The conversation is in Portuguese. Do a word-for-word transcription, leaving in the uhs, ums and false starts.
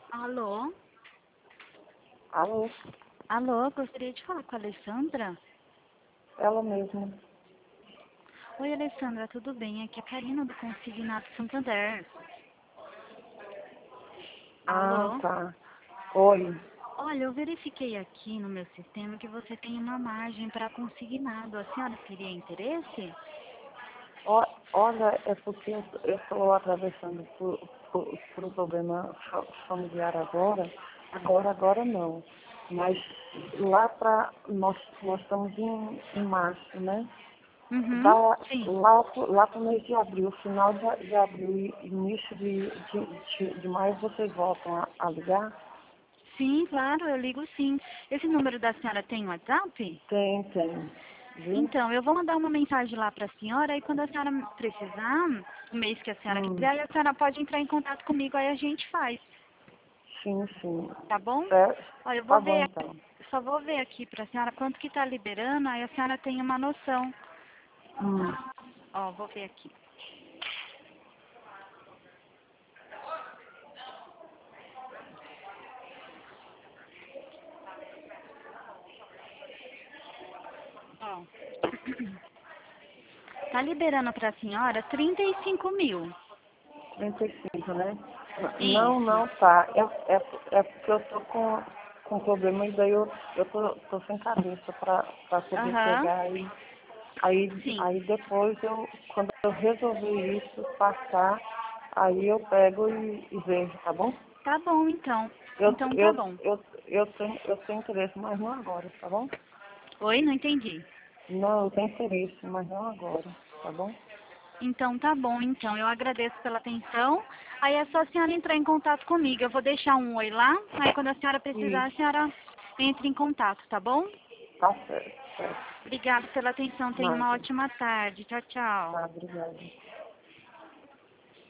Alô? Alô, Alô, gostaria de falar com a Alessandra? ela mesma. Oi, Alessandra, tudo bem? Aqui é a Karina do Consignado Santander. Ah, Alô? tá. Oi. Olha, eu verifiquei aqui no meu sistema que você tem uma margem para consignado. A senhora teria interesse? Ó- Olha, é porque eu estou atravessando por, por, por um problema fa- familiar agora. Agora, agora não. Mas lá para nós, nós estamos em, em março, né? Uhum, Da, sim. lá pro- lá para o mês de abril, final de, de abril e início de, de, de, de maio, vocês voltam a, a ligar? Sim, claro, eu ligo sim. Esse número da senhora tem WhatsApp? Tem, tem. Viu? Então, eu vou mandar uma mensagem lá para a senhora e quando a senhora precisar, o mês que a senhora Hum, quiser, aí a senhora pode entrar em contato comigo, aí a gente faz, sim, sim. tá bom? Certo? Olha, eu Tá vou bom, ver, então. só vou ver aqui para a senhora quanto que está liberando, aí a senhora tem uma noção. Hum. Ó, vou ver aqui. Ó, tá liberando para a senhora trinta e cinco mil. trinta e cinco, né? N- Não, Isso. não, tá. É, é, é porque eu tô com, com problema e daí eu, eu tô, tô sem cabeça pra, pra poder Aham. pegar e aí, Sim. aí depois eu, quando eu resolver isso, passar, aí eu pego e, e vejo, tá bom? Tá bom, então. Eu, Então tá eu, bom. eu, eu, tenho, eu tenho interesse, mas não agora, tá bom? Oi, não entendi. Não, eu tenho interesse, mas não agora, tá bom? Então tá bom, então. Eu agradeço pela atenção. Aí é só a senhora entrar em contato comigo. Eu vou deixar um oi lá. Aí quando a senhora precisar, a Isso, senhora entra em contato, tá bom? tá certo, certo. Obrigada pela atenção. Tenha uma Nada. ótima tarde. Tchau, tchau. Tá, obrigada.